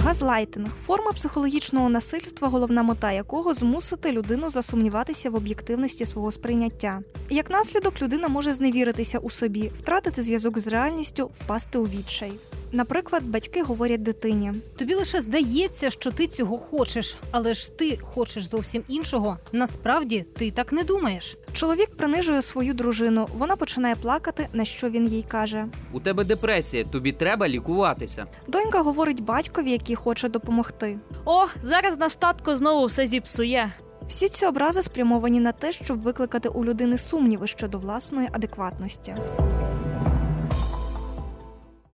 Газлайтинг – форма психологічного насильства, головна мета якого – змусити людину засумніватися в об'єктивності свого сприйняття. Як наслідок, людина може зневіритися у собі, втратити зв'язок з реальністю, впасти у відчай. Наприклад, батьки говорять дитині: «Тобі лише здається, що ти цього хочеш, але ж ти хочеш зовсім іншого. Насправді, ти так не думаєш». Чоловік принижує свою дружину, вона починає плакати, на що він їй каже: «У тебе депресія, тобі треба лікуватися». Донька говорить батькові, який хоче допомогти: «О, зараз наш татко знову все зіпсує». Всі ці образи спрямовані на те, щоб викликати у людини сумніви щодо власної адекватності.